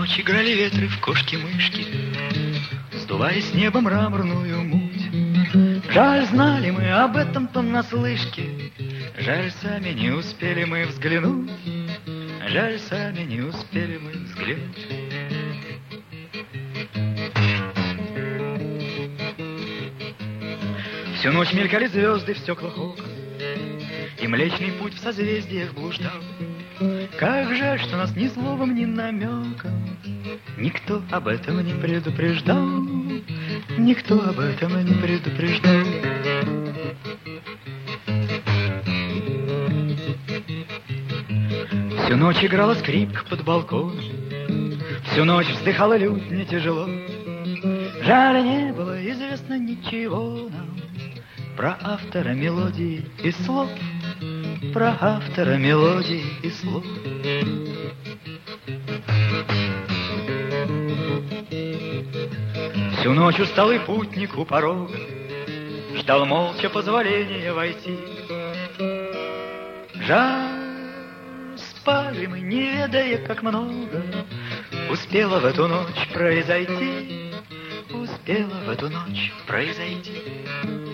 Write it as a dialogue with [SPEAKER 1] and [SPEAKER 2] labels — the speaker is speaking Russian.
[SPEAKER 1] ночь играли ветры в кошки-мышки, сдувая с неба мраморную муть. Жаль, знали мы об этом понаслышке, жаль, сами не успели мы взглянуть, жаль, сами не успели мы взглянуть. Всю ночь мелькали звезды в стеклах окон, и Млечный Путь в созвездиях блуждал. Как жаль, что нас ни словом, ни намеком никто об этом не предупреждал, никто об этом не предупреждал. Всю ночь играла скрипка под балконом, всю ночь вздыхала лютня тяжело. Жаль, не было известно ничего нам про автора мелодии и слов, про автора мелодии и слов. Всю ночь усталый путник у порога ждал молча позволения войти. Жаль, спали мы, не ведая, как много успело в эту ночь произойти, успело в эту ночь произойти.